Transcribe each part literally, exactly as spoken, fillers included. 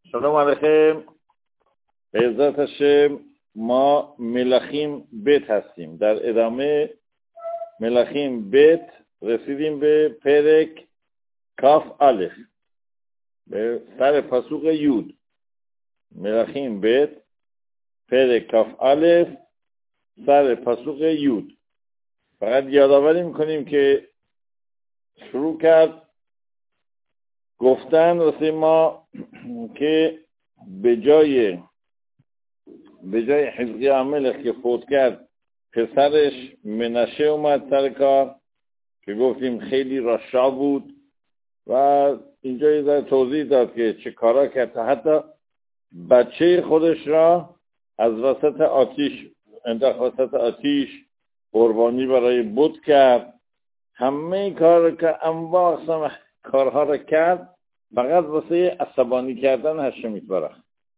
سلام علیکم. به عزت هشم ما ملخیم بیت هستیم. در ادامه ملخیم بیت رسیدیم به پرک کاف الف، به سر پاسوق یود. ملخیم بیت پرک کاف الف سر پاسوق یود. فقط یادآوری میکنیم که شروع کرد گفتن واسه ما که به جای به جای حزقیاه ملک که فوت کرد پسرش منشه اومد سر کار که گفتیم خیلی رشا بود و اینجا یه ذره توضیح داد که چه کارا کرد، حتی بچه خودش را از وسط آتیش انداخت وسط آتیش قربانی برای بت کرد. همه کار که انواع اقسام کارها را کرد فقط واسه عصبانی کردن هشم یتبارک.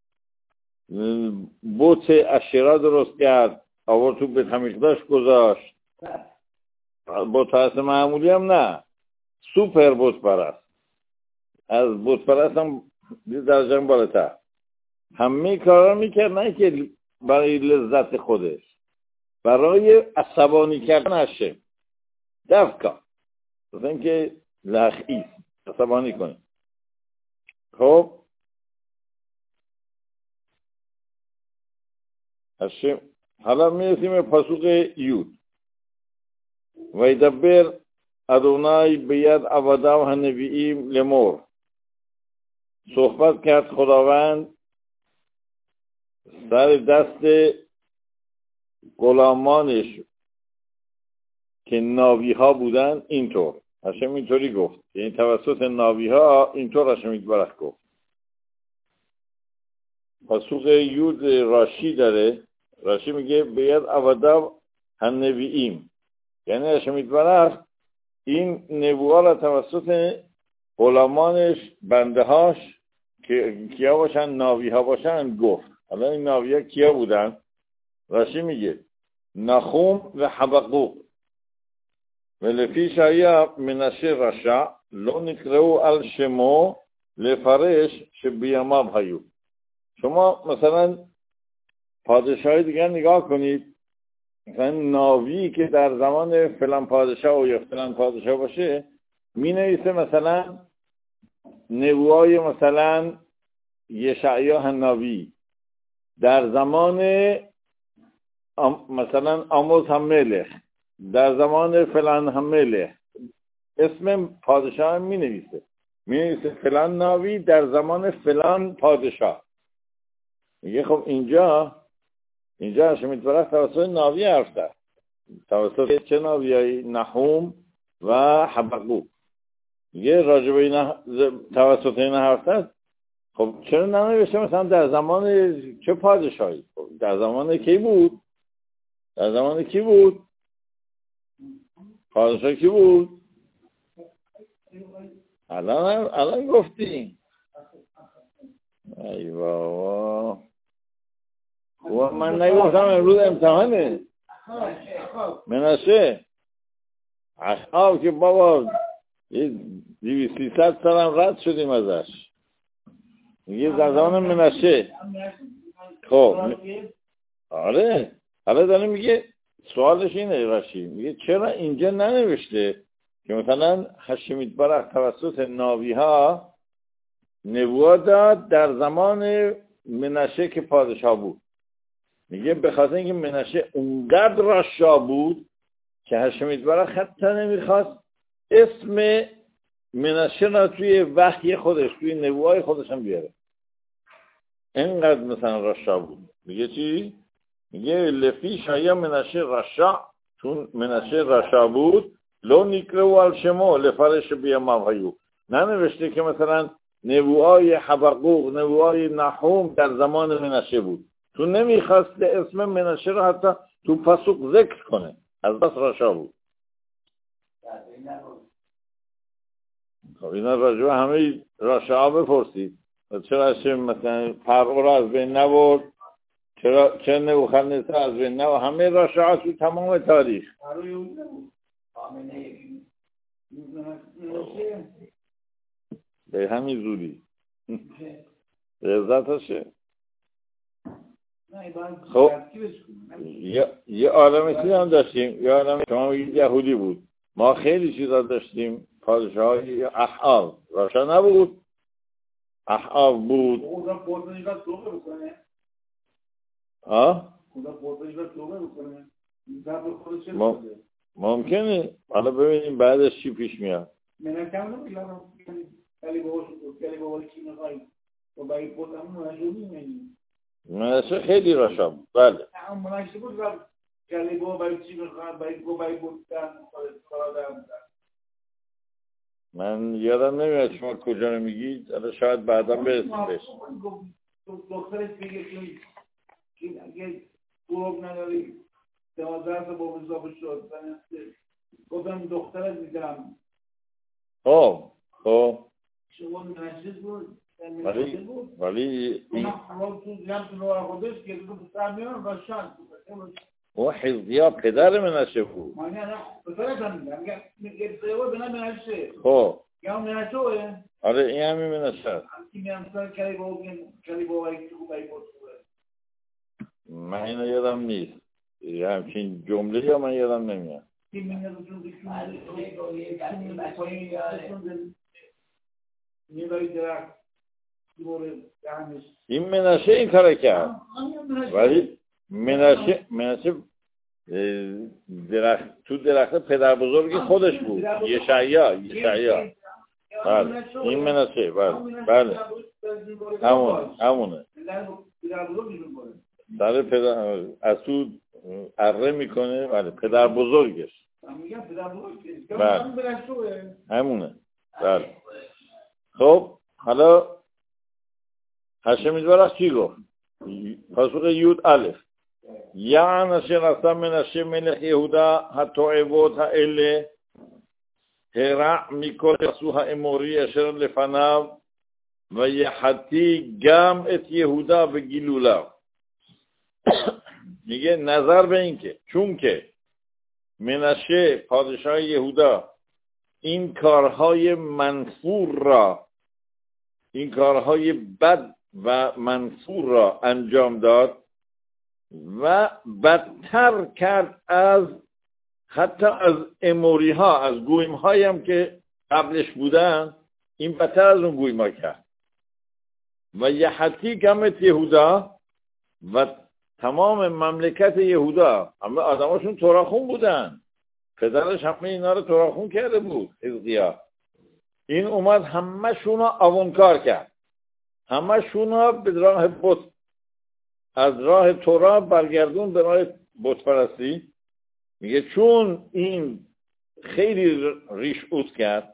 بت اشیرا درست کرد، آورد تو بیت همیقداش گذاشت. بت پرست معمولی هم نه، سوپر بت پرست، از بت پرست هم درجه بالاتر. همه کارا میکرد نه که برای لذت خودش، برای عصبانی کردن هشم. دفکا مثل این که لخیص عصبانی کنه. خب هشم حالا میرسیم به پاسوق یود. و یدبر ادونای بید عبدا و هنوییم لمور. صحبت کرد خداوند سر دست غلامانش که ناوی ها بودن اینطور. هشم اینطوری گفت، یعنی توسط ناوی ها اینطور هشم یتبارک گفت. پاسوق یود راشی داره. راشی میگه بید عبدا هنوییم، یعنی هشم یتبارک این نبوها را توسط غلامانش بنده هاش که کیا باشن، ناوی ها باشن گفت. حالا این ناوی ها کیا بودن؟ راشی میگه نخوم و حبقوق و لفی شایا منشه رشا لو نکرو الشمو لفرش شبیاماب هیو. شما مثلا پادشاهی دیگر نگاه کنید، مثلا ناوی که در زمان فلان پادشاه و یا فلان پادشاه باشه می نویسه مثلا نبوهای مثلا یشعیا ناوی در زمان مثلا آموز هم ملخ در زمان فلان هم ملخ، اسم پادشاه هم می نویسه می نویسه فلان ناوی در زمان فلان پادشاه. میگه خب اینجا اینجا هشم یتبارک توسط ناوی حرف زد. توسط چه ناویایی؟ نحوم و حبقوق. میگه راجب این توسط این حرف زد. خب چرا ننوشته مثلا در زمان چه پادشاهی؟ در زمان کی بود؟ در زمان کی بود؟ پادشاه کی بود؟ الان الان گفتیم. ای بابا و من نگفتم امروز امتحانه. منشه اصحاب که بابا دیوی سیصد سالم رد شدیم ازش. میگه در زمان منشه. خب آره حالا داره میگه سوالش اینه راشی، میگه چرا اینجا ننوشته که مثلا هشم یتبارک توسط ناوی ها نبوه داد در زمان منشه که پادشاه بود. میگه به خاطر اینکه منشه اونقدر رشا بود که هشم یتبارک حتی نمیخواست اسم منشه را توی وحی خودش توی نبوهای خودش هم بیاره، اینقدر مثلا رشا بود. میگه چی؟ میگه لفی شایا منشه رشا، چون منشه رشا بود لو نیکرو الشمو لفرش بیاماب هیو. ننوشته که مثلا نبوهای حبقوق نبوهای نحوم در زمان منشه بود، تو نمیخواست اسم منشه رو حتی تو پاسوق ذکر کنه، از بس رشا بود. خب اینا راجبه همه رشا بپرسید. چرا هشم مثلا پرعو را از بین نبرد؟ چرا چرا نبوخدنصر از بین نبرد؟ همه رشا تو تمام تاریخ. به همین زودی عزتشه. خب یه یه عالم چیز هم داشتیم، یه عالم شما میگید یهودی بود، ما خیلی چیزا داشتیم. پادشاهی احعاب راشا نبود، احعاب بود. خدا خودش را توبه بکنه. ها؟ خدا خودش را توبه بکنه. این خودش چه ما... ممکنه. حالا ببینیم بعدش چی پیش میاد. من کم نمی‌کنم. ولی باهاش ولی باهاش چی می‌خوای؟ تو باید خودم منجومی می‌کنی. منشه خیلی راشا بود. بله. اما منشه بود و ولی با باید چی می‌خوام؟ باید با باید بود در کار من یادم نمیاد شما کجا رو میگید. حالا شاید بعدا برسیم بهش. دکترش میگه که اگه گروه نداری دوازده تا با مضافه شد. گفتم دخترت میگم. خب خب شما منشد بود. ولی ولی این خراب تو جمع رو خودش که تو سامیان راشان او حزبیا پدر منشه بود. من نه پدرت هم میگم میگه سوار بنا منشه. خب یا منشوه. آره این همین منشه. کی میام سر کلی با کلی با وای تو بای بود. من اینو یادم نیست. یه همچین جمله یا من یادم نمیاد. کی میاد تو این منشه این کار کرد. ولی منشه منشه درخت تو درخت پدر بزرگی خودش بود. یشعیا یشعیا بله این منشه بله بله همون همونه در پدر از تو اره میکنه. بله پدر بزرگش بله همونه بله. خب حالا هشم میدوارخ چی گفت؟ پاسخ یود الف یعن اشر رسم من اشر ملک یهودا התועבות האלה הרע מכל עשו האמורי אשר לפניו ויחתי גם את יهودا בגילוליו. میگه نظر به این که چون که منشه پادشاه یهودا این کارهای منفور را این کارهای بد و منفور را انجام داد و بدتر کرد از حتی از اموری ها، از گویم هایی هم که قبلش بودن، این بدتر از اون گویم ها کرد. و یحتی گمت یهودا و تمام مملکت یهودا همه آدماشون توراخون بودن، پدرش همه اینا رو توراخون کرده بود حزقیاه. این اومد همه شونا آونکار کرد، همه شونا به راه بت، از راه تورا برگردون به راه بت پرستی. میگه چون این خیلی ریش اوت کرد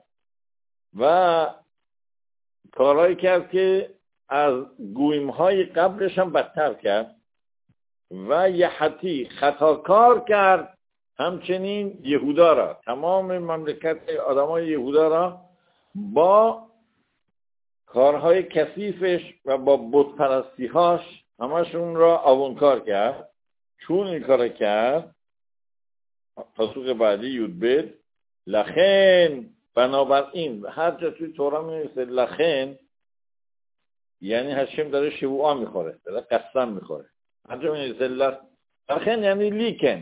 و کارهایی کرد که از گویمهای قبلش هم بدتر کرد و یحتی خطاکار کرد همچنین یهودا را، تمام مملکت آدمای یهودا را با کارهای کثیفش و با بت پرستی‌هاش همشون را آونکار کرد. چون این کار کرد پاسخ بعدی یود بد لخن بنابراین هر جا توی تورا می‌نویسه لخن یعنی هشم داره شبوعا میخوره، داره قسم میخوره. هر جا می‌نویسه لخن یعنی لیکن،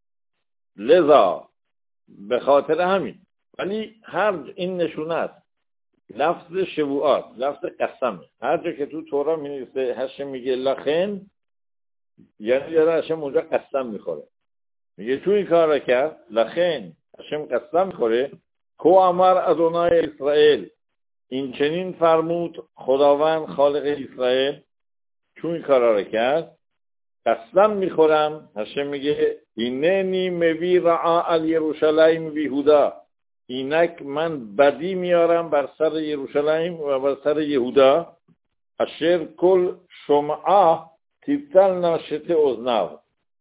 لذا، به خاطر همین. ولی هر این نشونه است لفظ شبوعات، لفظ قسمه. هر جا که تو تورا می‌نویسه هشم میگه لخن یعنی داره هشم اونجا قسم میخوره. میگه چون این کار را کرد لخن هشم قسم میخوره کو امر ادونای اسرائیل، این چنین فرمود خداوند خالق اسرائیل. چون این کار را کرد قسم میخورم، هشم میگه ایننی موی رعا ال یروشلایم و یهودا، اینک من بدی میارم بر سر یروشلایم و بر سر یهودا. اشر کل شمعه تیتل ناشت ازنو،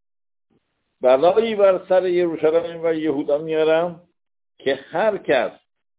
بلایی بر سر یروشلایم و یهودا میارم که هر کس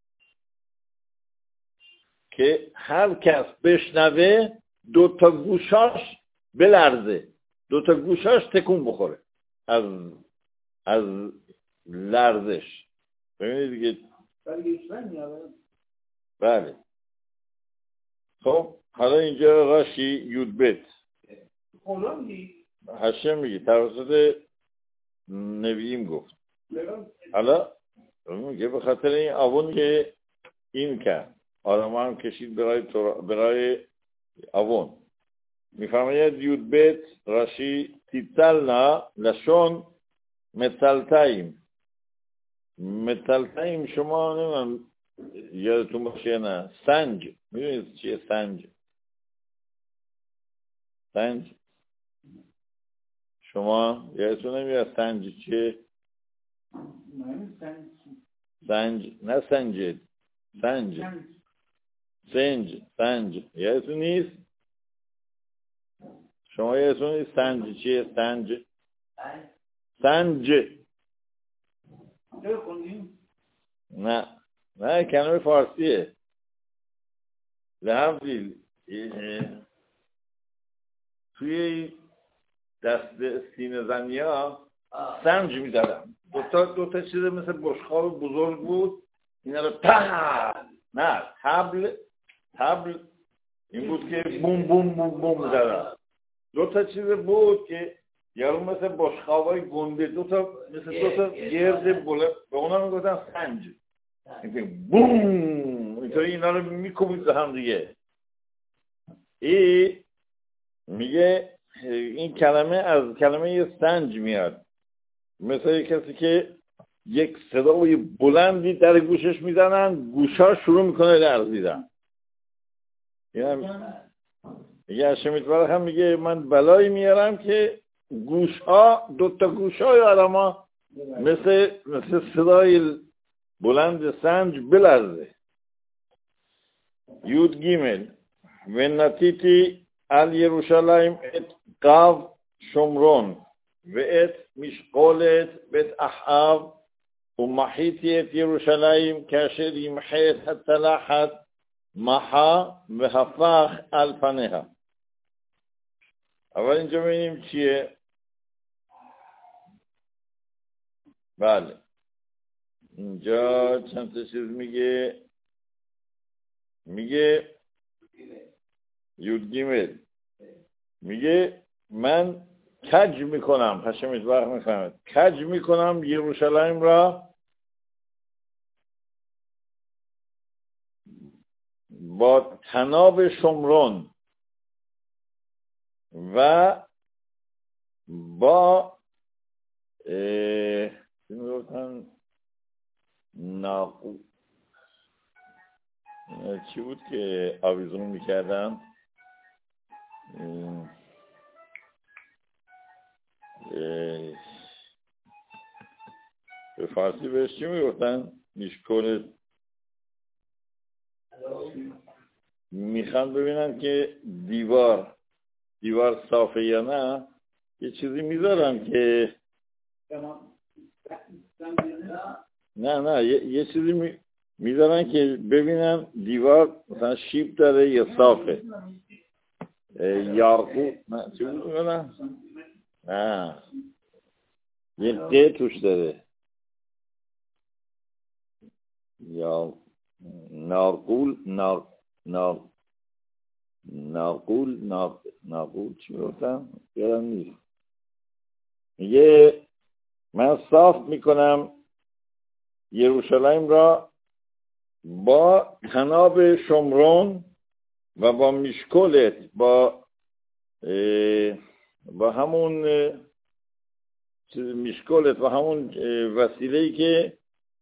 که هر کس بشنوه دو تا گوشاش بلرزه، دو تا گوشاش تکون بخوره از از لرزش. ببینید دیگه. بله. خب حالا اینجا راشی یود بیت خدا میگی هشم میگی توسط نبییم گفت. حالا میگه به خاطر این آون که این کرد آدم هم کشید برای, برای آون. میفرماید یود بیت راشی تیتلنا لشون متلتایم. متلتایم شما نمیم یادتون باشه نه سنج. میدونید چیه سنج؟ سنج شما یادتون نمیاد سنج چیه؟ سنج نه سنج سنج سنج سنج یادتون نیست؟ شما یادتون نیست سنج چیه؟ سنج سنج نه نه کلمه فارسیه. لحظی توی دست سینه زنی ها سنج می زدم. دوتا دوتا چیز مثل بشقاب بزرگ بود اینا رو پا نه تبل تبل این بود که بوم بوم بوم بوم زدم. دوتا چیز بود که یارو مثل بشقابای گنده دوتا مثل دوتا گرد بلند به اونا میگفتن سنج. بوم اینطوری اینا رو میکوبید به هم دیگه. ای میگه این کلمه از کلمه سنج میاد. مثل کسی که یک صدای بلندی در گوشش میزنن گوشا شروع میکنه لرزیدن. میگه هشمیت برخ هم میگه من بلایی میارم که گوشها دوتا گوشهای آدم ها مثل, مثل صدای بلند سنج بلرزه. یود گیمل و نتیتی ال یروشلایم ات قاو شمرون و ات مشقولت بت احاب و محیطی ات یروشلایم کاشر یمحیط حتی لاحت محا و هفاخ الفنها. اول اینجا ببینیم چیه. بله اینجا چند تا چیز میگه. میگه یود گیمل میگه من کج میکنم. هشمیت وقت میفهمد کج میکنم یروشلایم را با تناب شمرون و با چی میگفتن ناقو چی بود که آویزون میکردن به فارسی بهش چی میگفتن؟ میشکل میخوان ببینن که دیوار دیوار صافه یا نه یه چیزی میذارن که نه نه یه, یه چیزی می... میذارن که ببینن دیوار مثلا شیب داره یا صافه. یاقوت نه چی بود میگن؟ نه یه قه توش داره یا ناقول نا نا ناقول نا ناقول چی گفتم یادم نیست. میگه من صاف میکنم یروشلایم را با تناب شمرون و با میشکلت با با همون میشکلت و همون وسیله‌ای که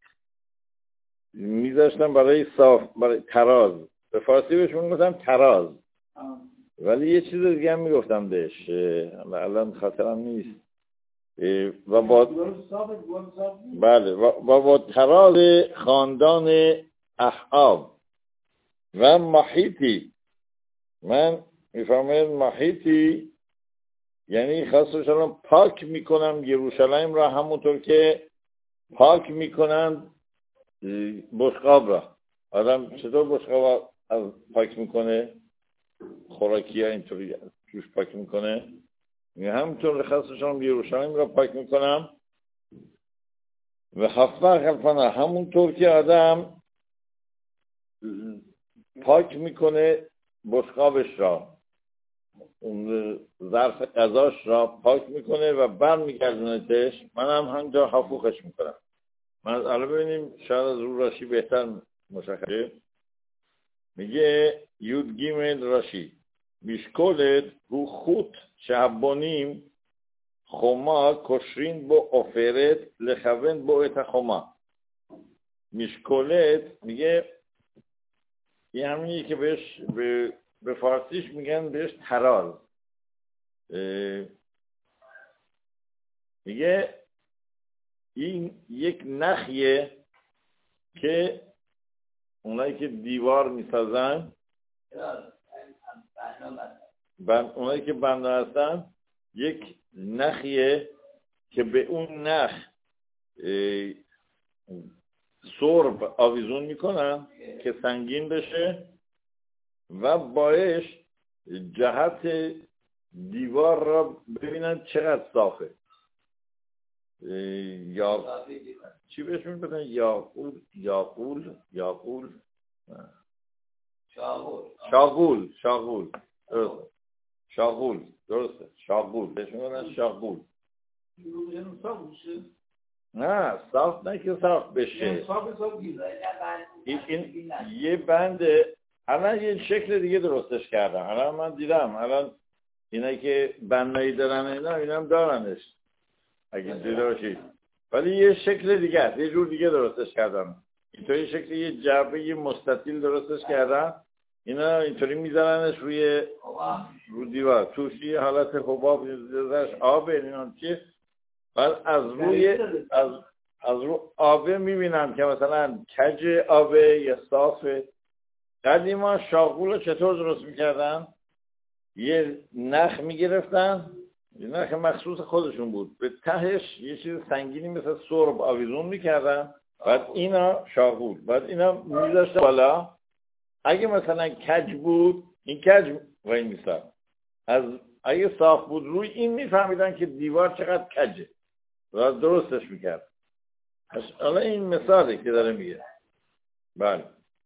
میذاشتم برای صاف برای تراز. به فارسی بهشون میگفتم تراز ولی یه چیز دیگه هم میگفتم بهش الان خاطرم نیست. و با بله و با تراز خاندان احاب و محیطی. من میفهمم محیطی یعنی خاصش الان پاک میکنم یروشلایم را همونطور که پاک میکنن بشقاب را. آدم چطور بشقاب از پاک میکنه؟ خوراکی ها اینطوری توش پاک میکنه. همونطور خاصش هم یروشلایم را پاک میکنم و حفاق الفنا همونطور که آدم پاک میکنه بشقابش را، اون ظرف غذاش را پاک میکنه و برمیگردونتش، منم همجا حفوخش میکنم. من حالا ببینیم شاید از رو راشی بهتر مشخصه. میگه یود گیمل راشی میشکولت رو خود شهبانیم خما کشرین با افرت لخوین با ات خما. میشکولت میگه یه همینی که بهش به, به فارسیش میگن بهش تراز. میگه این یک نخیه که اونایی که دیوار میسازن، بند اونایی که بنده هستن، یک نخیه که به اون نخ سرب آویزون میکنن که سنگین بشه و باعث جهت دیوار را ببینن چقدر صافه. یا چی بهش میگن؟ یاقول یاقول یاقول شاغول شاغول شاغول درسته شاغول درسته شاغول بهش میگن شاغول. نه صاف نه که صاف بشه. این, این یه بند الان یه شکل دیگه درستش کردم. الان من دیدم الان اینایی که بندایی دارن اینا اینم دارنش اگه دیده باشید، ولی یه شکل دیگه است، یه جور دیگه درستش کردم. اینطوری شکل یه جعبه یه مستطیل درستش کردم، اینا اینطوری میذارنش روی رو دیوار، توش یه حالت حباب درش آبه اینا چیه، بعد از روی از از رو آبه میبینم که مثلا کج آبه یا صافه. قدیما شاغول رو چطور درست میکردن؟ یه نخ میگرفتن، یه نخ مخصوص خودشون بود، به تهش یه چیز سنگینی مثل سرب آویزون میکردن، بعد اینا شاغول، بعد اینا میذاشتن بالا. اگه مثلا کج بود این کج وای میسا، از اگه صاف بود روی این میفهمیدن که دیوار چقدر کجه و درستش میکرد. حالا این مثاله که داره میگه. بله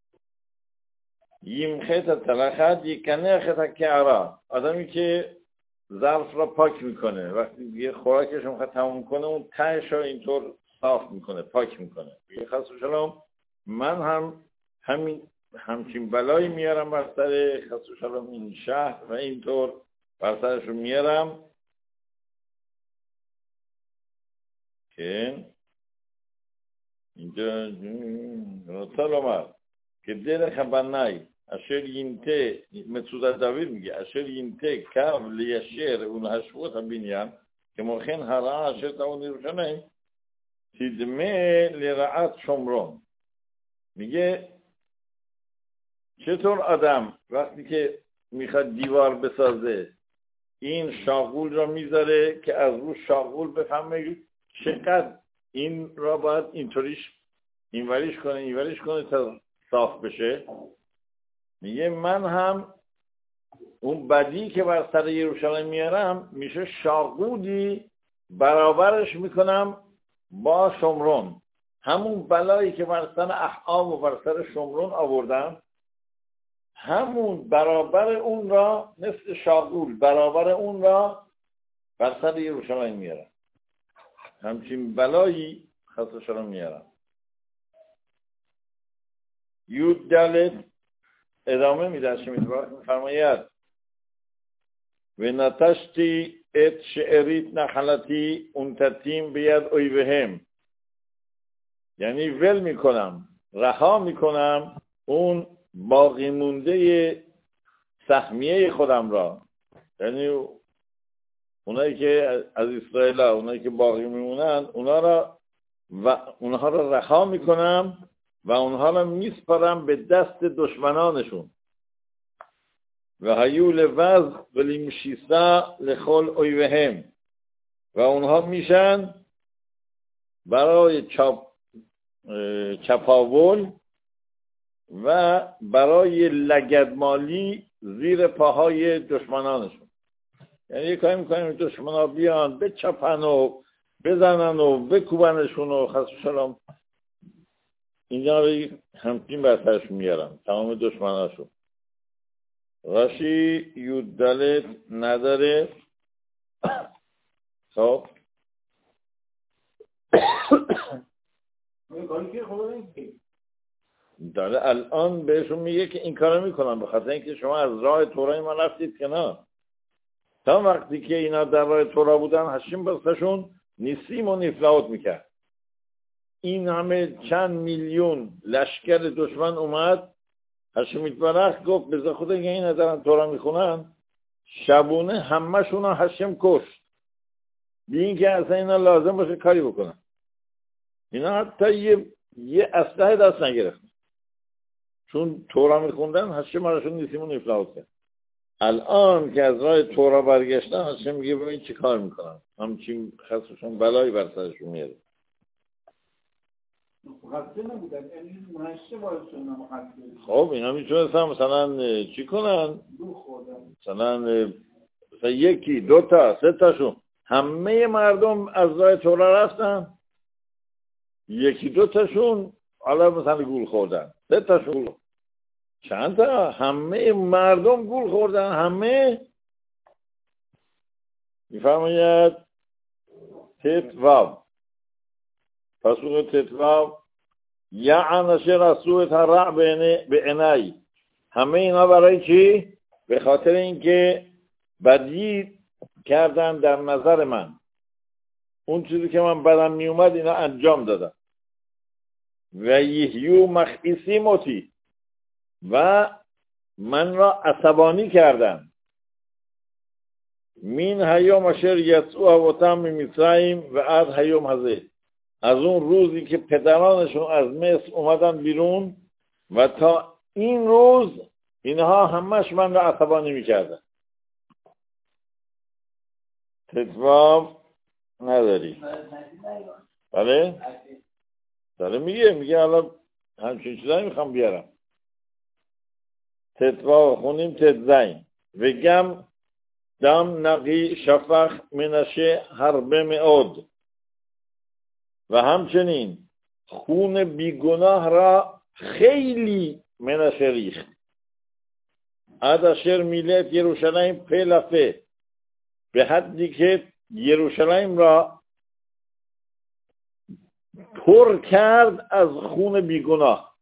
یم خیط تلخت یکنه خیط کعرا، آدمی که ظرف را پاک میکنه وقتی یه خوراکش رو تموم کنه اون تهش رو اینطور صاف میکنه پاک میکنه. یه خاص شلام من هم همین همچین بلایی میارم بر سر خاص شلام این شهر و اینطور بر سرش رو میارم که اینجا رسال آمد که دل خبرنای اشر ینته متصود داوید میگه اشر ینته کام لیشیر اون هشوت هم بینیم که مخین هرا اشر تاون نیروشنه تیدمه لرعات شمرون. میگه چطور آدم وقتی که میخواد دیوار بسازه این شاغول را میذاره که از رو شاغول بفهمه چقدر این را باید اینطوریش اینوریش کنه اینوریش کنه تا صاف بشه. میگه من هم اون بدی که بر سر یروشالیم میارم میشه شاغولی برابرش میکنم با شمرون. همون بلایی که بر سر احعام و بر سر شمرون آوردم همون برابر اون را مثل شاغول برابر اون را بر سر یروشالیم میارم. همچین بلایی خاصشان میارم. یود دلت ادامه میده میفرماید و نتشتی ات شعریت نخلتی انتتیم بیاد اویوهم، یعنی ول میکنم رها میکنم اون باقی مونده سهمیه خودم را، یعنی اونایی که از اسرائیل ها اونایی که باقی میمونن اونا را و اونها را رها میکنم و اونها را میسپارم به دست دشمنانشون. و هیول وز ولی مشیسا لخل اویوهم، و اونها میشن برای چاپ چپاول و برای لگدمالی زیر پاهای دشمنانشون. یعنی یه کاری میکنیم دشمنا بیان بچپن و بزنن و بکوبنشون و خاص شلام اینجا رو همچین برسرشون میارم تمام دشمناشون. راشی یود دلت نداره. خب داره الان بهشون میگه که این کارو میکنم به خاطر اینکه شما از راه تورای من رفتید کنار. تا وقتی که اینا در راه تورا بودن هشیم بستشون نیسیم و نفلات میکرد. این همه چند میلیون لشکر دشمن اومد، هشیم یتبارک گفت بذار خدا که این دارن تورا میخونن شبونه همه شونا هشیم کشت بی این که اصلا اینا لازم باشه کاری بکنن. اینا حتی یه, یه اسلحه دست نگرفت چون تورا میخوندن. هشیم هرشون نیسیم و نفلات کرد. الان که از راه تورا برگشتن هشیم میگه ببین چی کار میکنن، همچین خستشون بلایی بر سرشون میاره. خب اینا میتونستن مثلا چی کنن، مثلا مثلا یکی دو تا سه تاشون همه مردم از راه تورا رفتن، یکی دو تاشون حالا مثلا گول خوردن، سه تاشون چند تا همه مردم گول خوردن. همه میفرماید تتواب پسوق تتواب یعن اشر اسوء ترع به عنای. همه اینا برای چی؟ به خاطر اینکه بدی کردن در نظر من، اون چیزی که من بدم می اومد اینا انجام دادن. و یهیو مخیسی موتی و من را عصبانی کردن. من هیوم اشر یسوع و تم مصریم و از هیوم هزه، از اون روزی که پدرانشون از مصر اومدن بیرون و تا این روز اینها همش من را عصبانی میکردن. تتواب نداری؟ بله؟ داره میگه میگه الان همچین چیزایی میخوام بیارم. تتواب خونیم تتزین و گم دم نقی شفخ منشه حربه مئود، و همچنین خون بیگناه را خیلی منشه ریخت. اداشر میلت یروشلایم پلفه، به حدی که یروشلایم را پر کرد از خون بیگناه.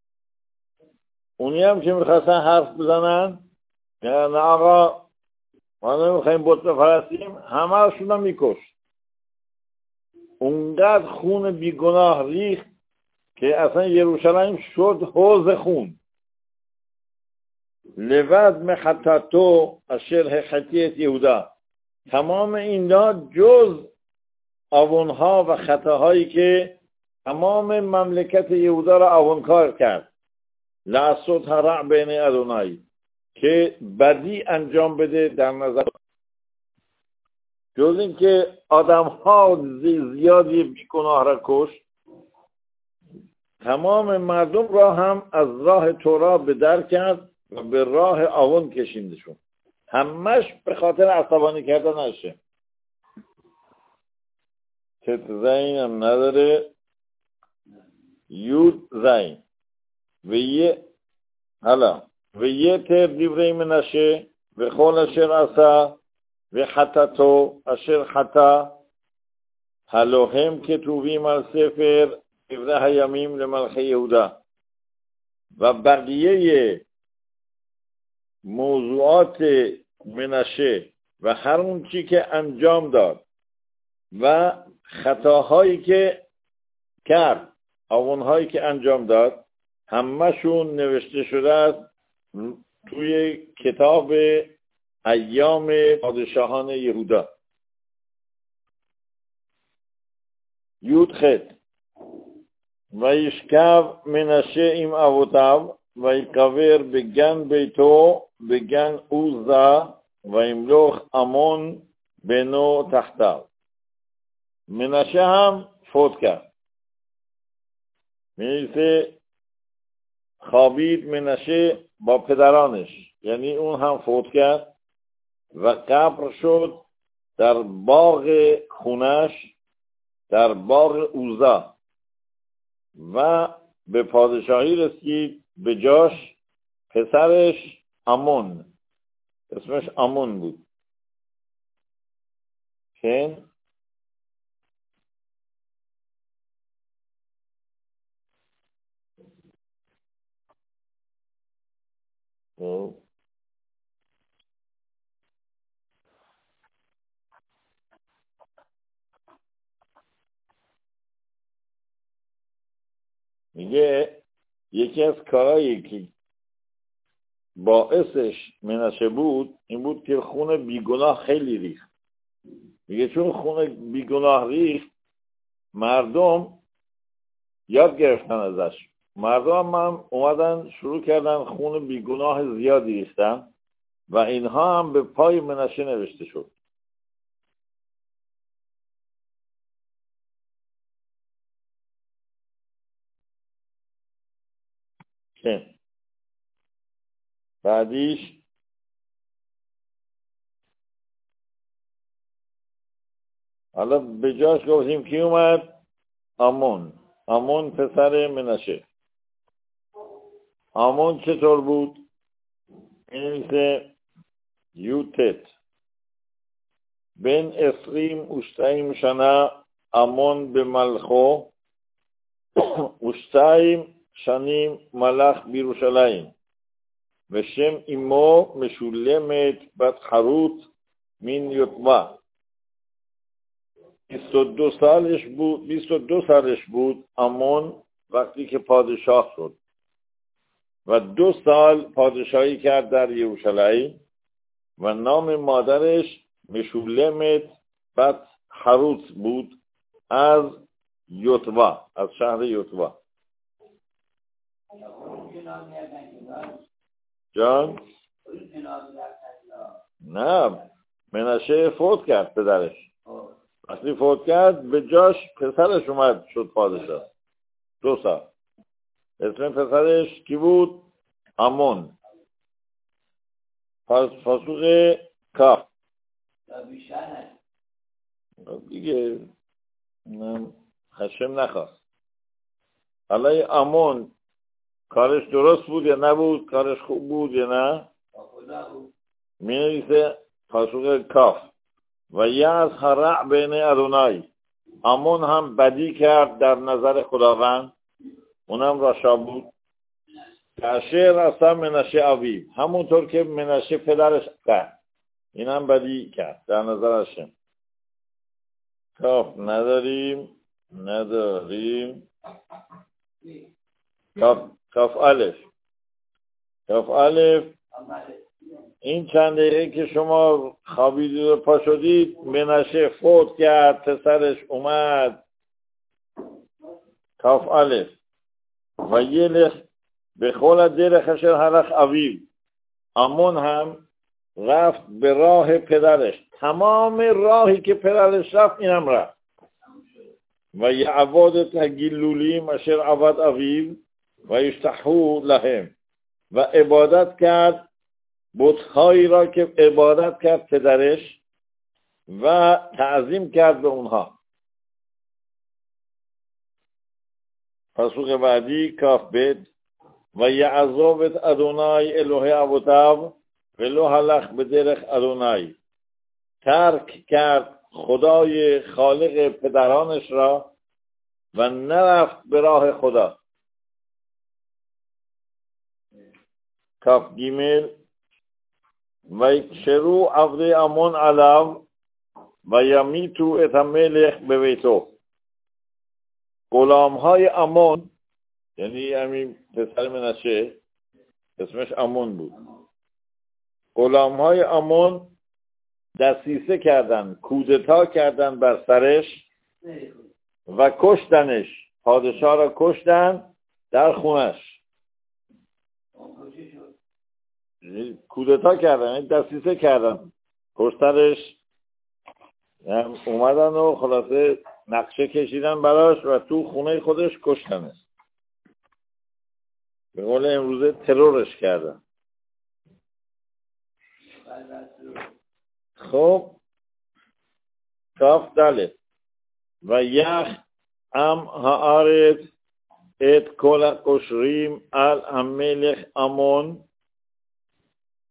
اونی هم که میخواستن حرف بزنن نه آقا ما نمیخوایم بت بپرستیم، همه هاشون هم میکشت. اونقدر خون بیگناه ریخت که اصلا یروشلایم شد حوض خون. لود مخططو اشر خطیت یهودا، تمام اینا جز آونها و خطاهایی که تمام مملکت یهودا را آونکار کرد. لعصد هرع بین ادونای، که بدی انجام بده در نظر، جز این که آدم ها زیادی بیگناه را کشت، تمام مردم را هم از راه تورا به در کرد و به راه آون کشیندشون. همش به خاطر عصبانی کردن نشه. تت زین هم نداره. یود زین و یه حالا و یه تر دیوره منشه و خول اشر اصا و حتتو اشر حتا حلوهم که توبیم السفر دیوره هیمیم لملخ یهودا. و بقیه موضوعات منشه و هر اون چی که انجام داد و خطاهایی که کرد، آونهایی که انجام داد، همه‌شون نوشته شده است توی کتاب ایام پادشاهان یهودا. یود خط و یشکب منشه ایم اوتاب و یقبر بگن بیتو بگن اوزا و املوخ امون بنو تحتاو. منشه هم فوت کرد. میشه خوابید منشه با پدرانش، یعنی اون هم فوت کرد و قبر شد در باغ خونش، در باغ اوزا، و به پادشاهی رسید به جاش پسرش امون، اسمش امون بود. که میگه یکی از کارهایی که باعثش منشه بود این بود که خون بیگناه خیلی ریخت. میگه چون خون بیگناه ریخت مردم یاد گرفتن ازش، مردم هم اومدن شروع کردن خون بیگناه زیادی ریختن و اینها هم به پای منشه نوشته شد. که بعدیش حالا به جاش گفتیم کی اومد؟ آمون. آمون پسر منشه. آمون چطور بود؟ این میشه یوتت بین اسریم اشتایم شنا آمون به ملخو اشتایم شنیم ملخ بیروشلایم و شم ایمو مشولمت بد حروت من یطبع. بیست و دو سالش بود بیست و دو سالش بود آمون وقتی که پادشاه شد و دو سال پادشاهی کرد در یروشلایم و نام مادرش مشولمت بد حروت بود از یطبع، از شهر یطبع. جان؟ نه، منشه فوت کرد پدرش. وقتی فوت کرد به جاش پسرش اومد شد پادشاه. دو سال. اسم پسرش کی بود؟ آمون. پس پاسوق کاف دیگه خشم نخواست. حالا آمون کارش درست بود یا نبود؟ کارش خوب بود یا نه؟ می نویسه پاسوق کاف و یعز هرع بین ادونای. آمون هم بدی کرد در نظر خداوند، اونم رشا بود. کاشر اصلا منشه آویب، همونطور که منشه پدرش کرد این هم بدی کرد در نظر هشم. کاف نداریم نداریم کاف, کاف الف کاف الف این چند دقیقه که شما خوابیدید و پا شدید منشه فوت کرد، پسرش اومد. کاف الف و یلخ به خول دیر خشر هلخ اویب. آمون هم رفت به راه پدرش، تمام راهی که پدرش رفت اینم رفت. و یعواد تگیلولیم اشر عبد اویب و یشتحو لهم و عبادت کرد بت‌هایی را که عبادت کرد پدرش و تعظیم کرد به اونها. پاسوق بعدی کاف بید و یعذابت ادونای الوه ابوتاب ولو هلخ به درخ ادونای. ترک کرد خدای خالق پدرانش را و نرفت به راه خدا. کاف گیمل و شروع عبد امون علاو و یمیتو اتملخ به بیتو. غلام های امون یعنی همین پسر منشه اسمش امون بود. غلام های امون دسیسه کردن، کودتا کردن بر سرش و کشتنش. پادشاه را کشتن در خونش. کودتا کردن، دسیسه کردن، کشتنش. اومدن و خلاصه نقشه کشیدن براش و تو خونه خودش کشتنش. به قول امروزه ترورش کردن. خب کاف داله و یخ ام هارت ات کل قشریم ال املخ امون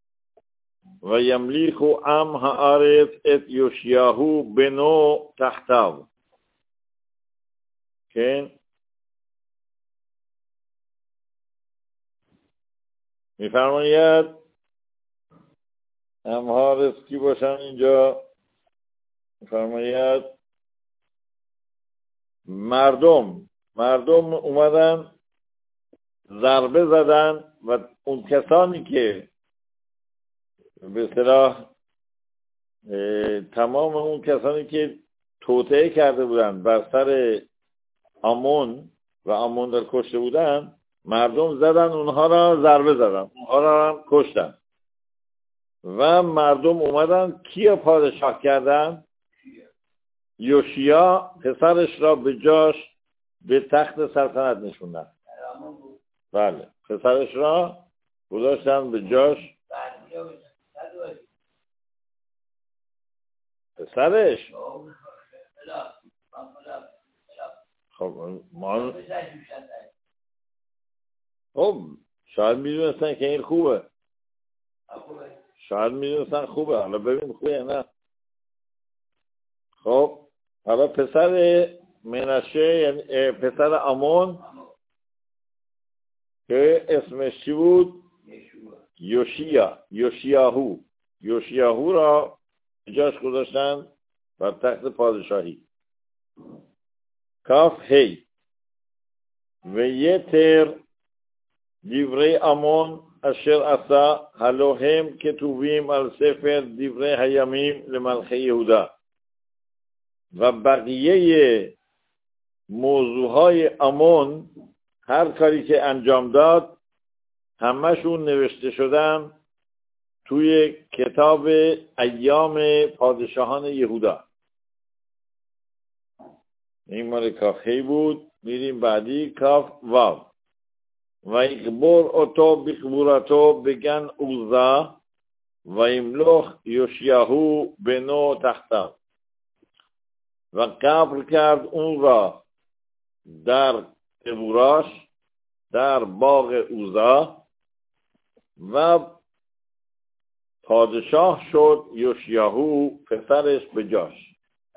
و یملیخو ام هارت ات یوشیاهو بنو تحتاو. که میفرماید ام هارت کی باشن اینجا؟ میفرماید مردم مردم اومدن ضربه زدن و اون کسانی که به اصطلاح تمام اون کسانی که توطئه کرده بودن بر سر آمون و آمون در کشته بودن، مردم زدن اونها را ضربه زدن، اونها را هم کشتن و مردم اومدن کیا پادشاه کردن؟ یوشیا پسرش را به جاش به تخت سلطنت نشوندن. بله، پسرش را گذاشتن به جاش. پسرش خب ما خب شاید میدونستن که این خوبه، شاید میدونستن خوبه، حالا ببین خوبه یا نه. خب حالا پسر منشه یعنی پسر آمون که اسمش چی بود؟ یوشیا یوشیاهو یوشیاهو را جاش گذاشتن بر تخت پادشاهی. کاف هی و یتر دیوره آمون اشر عصا هلوهم کتوبیم السفر دیوره هیمیم لملخ یهودا. و بقیه موضوعهای آمون هر کاری که انجام داد همشون نوشته شدن توی کتاب ایام پادشاهان یهودا. این مال کاف هی بود. میریم بعدی کاف واو. و اقبور اوتو بقبوراتو بگن اوزا و املوخ یوشیاهو بنو تحتا. و قبر کرد اون را در قبوراش در باغ اوزا و پادشاه شد یوشیاهو پسرش به جاش.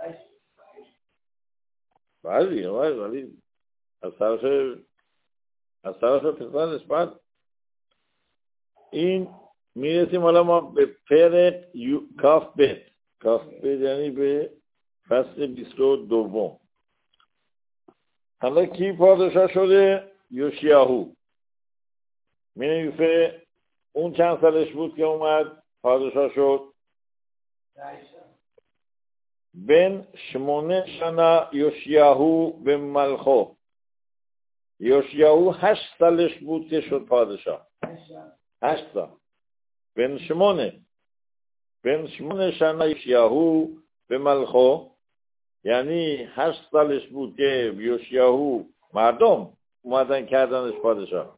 ولی ولی از طرف از طرف پسرش. بعد این میرسیم حالا ما به پرق کاف بیت. کاف بیت یعنی به فصل بیست و دوم. حالا کی پادشاه شده؟ یوشیاهو. می نویسه اون چند سالش بود که اومد پادشاه شد؟ بن شمونه شنا یوشیاهو به ملخو. یوشیاهو هشت سالش بود که شد پادشاه. هشت سال. بن شمونه بن شمونه شنا یوشیاهو به ملخو، یعنی هشت سالش بود که یوشیاهو مردم اومدن کردنش پادشاه،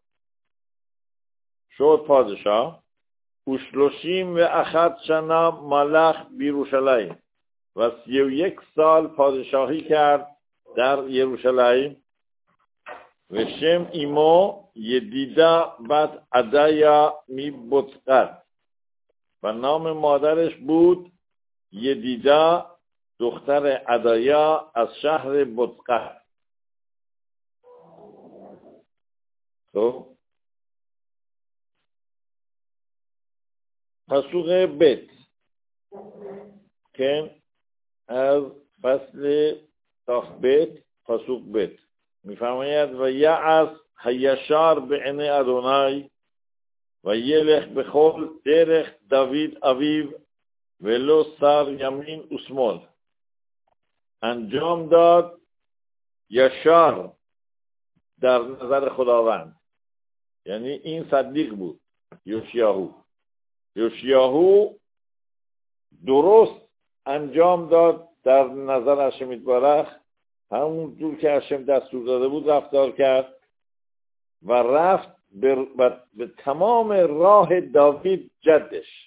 شد پادشاه. اوشلوشیم و اخد شنا ملخ بیروشلیم و سی و یک سال پادشاهی کرد در یروشلیم. و شم ایمو یدیدا بعد عدایا می بطقت و نام مادرش بود یدیدا دختر عدایا از شهر بطقت. تو پسوق بیت که از فصل تاف بیت پسوق بیت میفرماید و یعص هیشار بعین ادونای و یلخ بخول درخ داوید اویو ولو سر یمین اسمال. انجام داد یشار در نظر خداوند، یعنی این صدیق بود یوشیاهو. یوشیاهو درست انجام داد در نظر هشم یتبارک، همون جور که هشم دستور داده بود رفتار کرد و رفت به, به تمام راه داوید جدش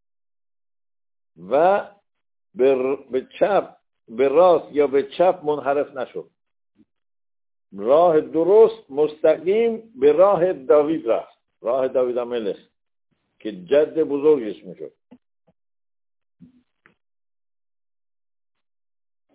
و به, به چپ به راست یا به چپ منحرف نشد. راه درست مستقیم به راه داوید رفت، راه داوید ملک که جد بزرگش میشد.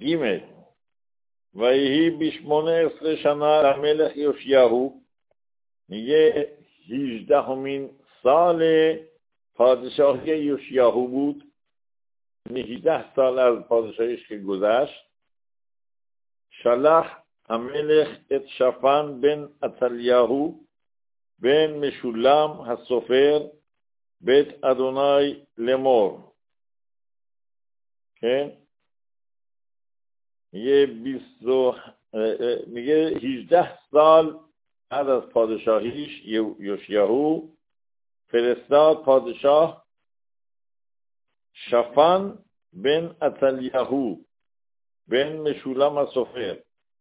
گیمه و ایهی بیشمونه اصل شنا ملک یوشیاهو، میگه هجده همین سال پادشاهی یوشیاهو بود، هجده سال از پادشاهیش که گذشت. شلح המלך את שפן בן עתליהו בן משולם הסופר בית אדוני לאמור. כן? میگه بیست میگه هجده سال بعد از پادشاهیش یوشیاهو فرستاد پادشاه شفن بن عتلیهو بن مشولم الصفر،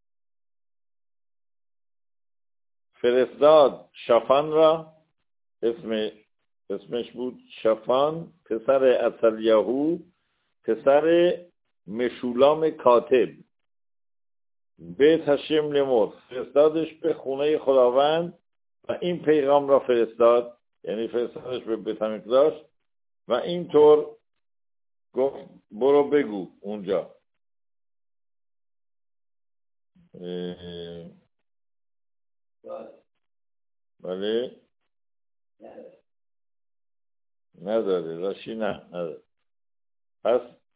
فرستاد شفن را، اسم اسمش بود شفن، پسر عتلیهو پسر مشولام کاتب، بیت هشم لمور، فرستادش به خونه خداوند و این پیغام را فرستاد، یعنی فرستادش به بیت المقدس و اینطور گفت برو بگو اونجا. بله نداره راشی نه نداره. پس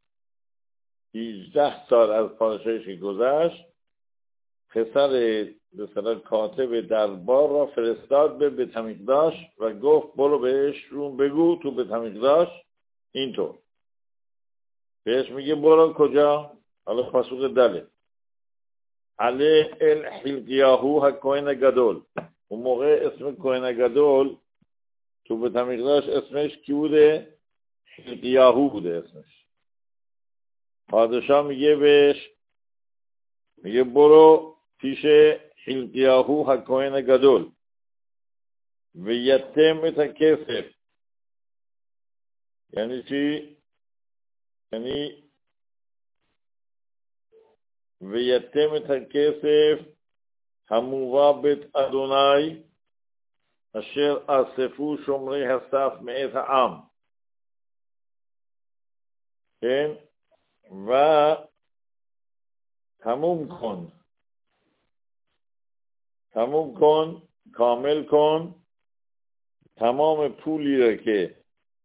هجده سال از پادشاهیش که گذشت پسر به صلاح کاتب دربار را فرستاد به بیت المقدس و گفت برو بهش رو بگو تو بیت المقدس اینطور. بهش میگه برو کجا؟ حالا پاسخ دله علی الحلقیاهو هکوین گدول. اون موقع اسم کوین گدول تو بیت المقدس اسمش کی بوده؟ حلقیاهو بوده اسمش. پادشاه میگه بهش، میگه برو پیش حلقیاهو هکوین گدول و یتم تا کسف. یعنی چی؟ یعنی و یتم تا کسف همووا بیت ادونای اشیر اصفو شمری هستف معیت عام. این و تموم کن تموم کن کامل کن تمام پولی را که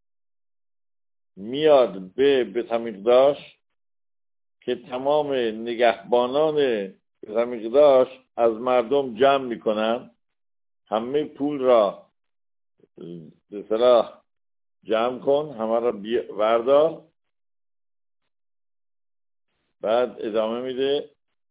میاد به بیت المقدس که تمام نگهبانان بیت المقدس از مردم جمع میکنن، همه پول را به صلاح جمع کن، همه را بردار. بعد ادامه میده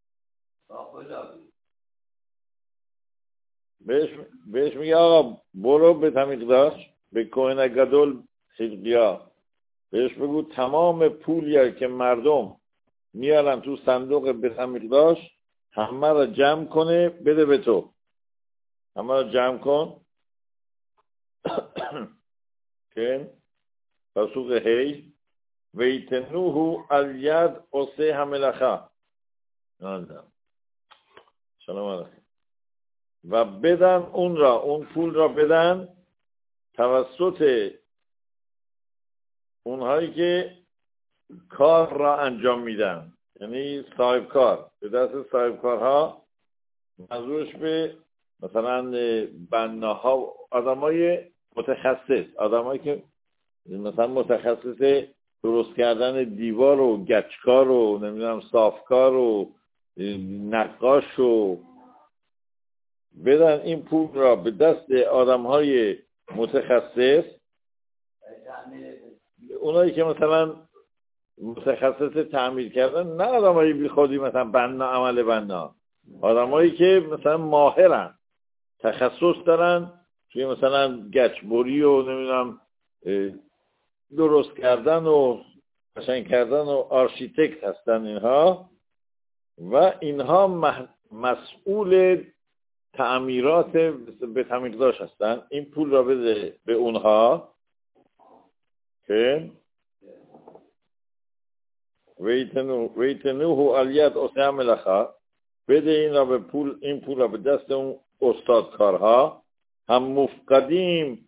بهش, بهش میگه آقا برو بیت المقدس به کوهن گدول حلقیا بهش بگو تمام پولی که مردم میارن تو صندوق بیت المقدس همه را جمع کنه بده به تو، همه را جمع کن. که پاسخ هی ویتنوهو الید قصه هملخه سلام علیکم و بدن اون را، اون پول را بدن توسط اونهایی که کار را انجام میدن، یعنی صاحب کار، به دست صاحب کارها. منظورش به مثلا بناها، آدمای متخصص، آدمایی که مثلا متخصص درست کردن دیوار و گچکار و نمیدونم صافکار و نقاش و بدن این پول را به دست آدمهای متخصص، اونایی که مثلا متخصص تعمیر کردن، نه آدمایی بی خودی مثلا بنا عمل بنا، آدمایی که مثلا ماهرن، تخصص دارن توی مثلا گچبری و نمیدونم درست کردن و قشنگ کردن و آرشیتکت هستن اینها، و اینها مسئول تعمیرات به تعمیرداش هستن. این پول را بده به اونها که ویتنوهو الیت اسه ملخه، بده این را به پول، این پول را به دست اون استادکارها هم مفقدیم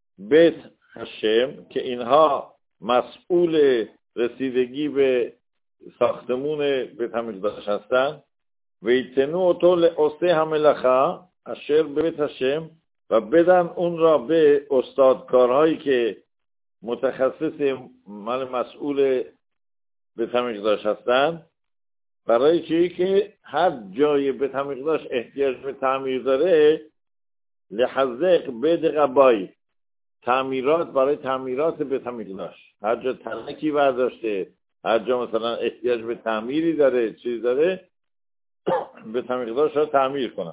بیت هشم که اینها مسئول رسیدگی به ساختمون بیت المقدس هستن. و ایتنو اتو لعصی هملخا اشر به بیت هشم، و بدن اون را به استادکارهایی که متخصص مال مسئول بیت المقدس هستن، برای چی که هر جای بیت المقدس احتیاج به تعمیر داره لحظق بید قبای تعمیرات، برای تعمیرات بیت المقدس هر جا تنکی برداشته، هر جا مثلا احتیاج به تعمیری داره، چیز داره، بیت المقدس را تعمیر کنن.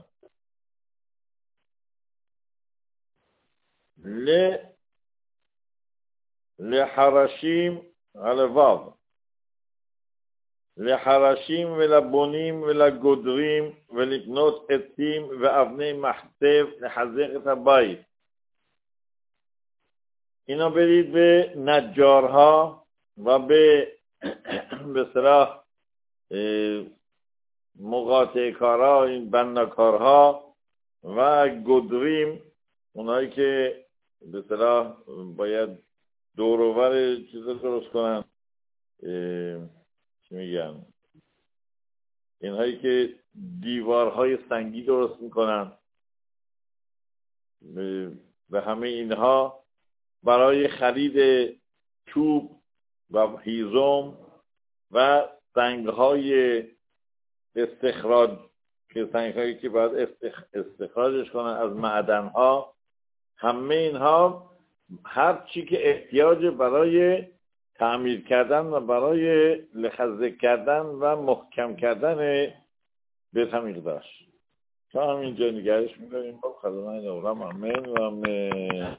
ل لحرشیم غلواو لحرشیم ولبونیم ولگدریم ولکنوت اتیم و ابنه محتب لحزق تبایی. اینا برید به نجارها و به به صلاح مقاطع کارها، این بناکارها و گدریم، اونایی که به صلاح باید دوروبر چیزا درست کنن، چی میگن، اینهایی که دیوارهای سنگی درست میکنن، و همه اینها برای خرید چوب و هیزم و سنگهای استخراج، که سنگهایی که باید استخ... استخراجش کنن از معدنها، همه اینها هر چی که احتیاج برای تعمیر کردن و برای لخزه کردن و محکم کردن بیت المقدس. تا همینجا نگرش می‌داریم. با خدمت نورم. آمین و آمین.